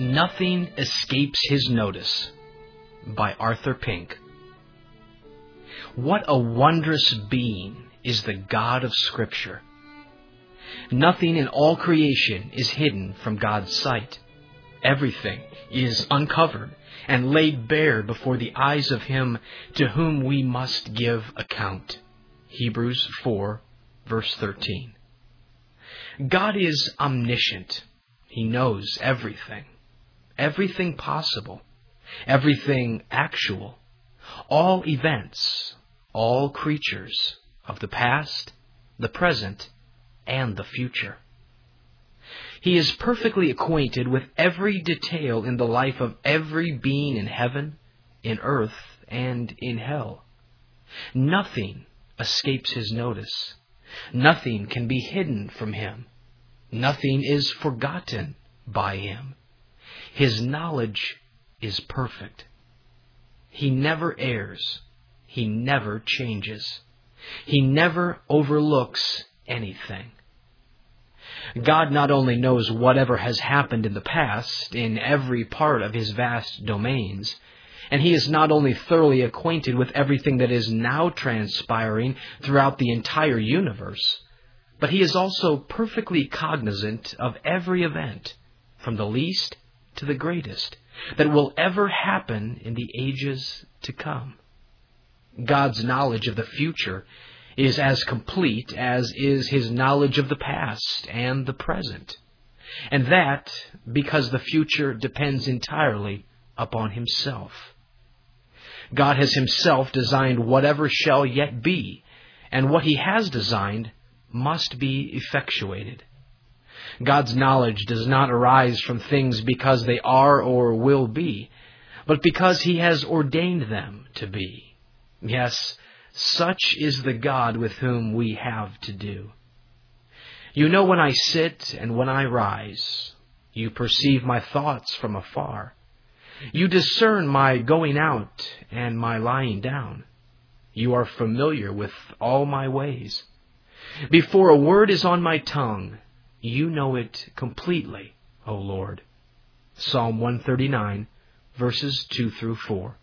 Nothing Escapes His Notice by Arthur Pink. What a wondrous being is the God of Scripture. Nothing in all creation is hidden from God's sight. Everything is uncovered and laid bare before the eyes of Him to whom we must give account. Hebrews 4, verse 13. God is omniscient. He knows everything. Everything possible. Everything actual. All events. All creatures of the past, the present, and the future. He is perfectly acquainted with every detail in the life of every being in heaven, in earth, and in hell. Nothing escapes His notice. Nothing can be hidden from Him. Nothing is forgotten by Him. His knowledge is perfect. He never errs. He never changes. He never overlooks anything. God not only knows whatever has happened in the past in every part of His vast domains, and He is not only thoroughly acquainted with everything that is now transpiring throughout the entire universe, but He is also perfectly cognizant of every event, from the least to the greatest, that will ever happen in the ages to come. God's knowledge of the future is as complete as is His knowledge of the past and the present. And that because the future depends entirely upon Himself. God has Himself designed whatever shall yet be, and what He has designed must be effectuated. God's knowledge does not arise from things because they are or will be, but because He has ordained them to be. Yes, such is the God with whom we have to do. You know when I sit and when I rise. You perceive my thoughts from afar. You discern my going out and my lying down. You are familiar with all my ways. Before a word is on my tongue, you know it completely, O Lord. Psalm 139, verses 2 through 4.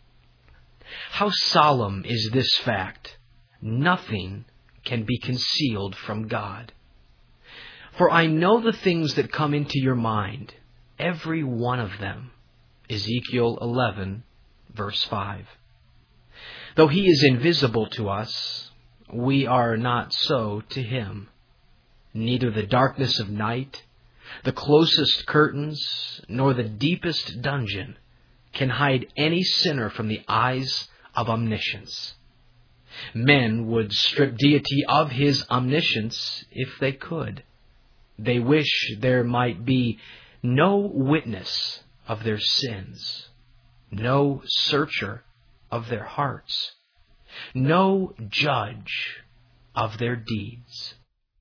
How solemn is this fact! Nothing can be concealed from God. For I know the things that come into your mind, every one of them. Ezekiel 11, verse 5. Though He is invisible to us, we are not so to Him. Neither the darkness of night, the closest curtains, nor the deepest dungeon can hide any sinner from the eyes of omniscience. Men would strip deity of His omniscience if they could. They wish there might be no witness of their sins, no searcher of their hearts, no judge of their deeds.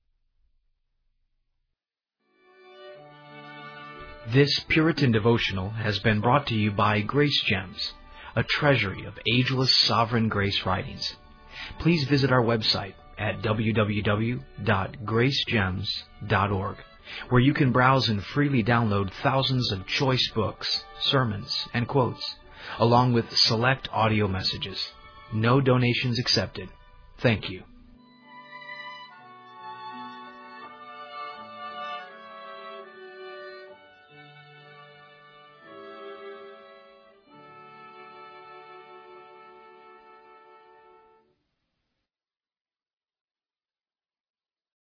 This Puritan devotional has been brought to you by Grace Gems, a treasury of ageless sovereign grace writings. Please visit our website at www.gracegems.org, where you can browse and freely download thousands of choice books, sermons, and quotes, along with select audio messages. No donations accepted. Thank you.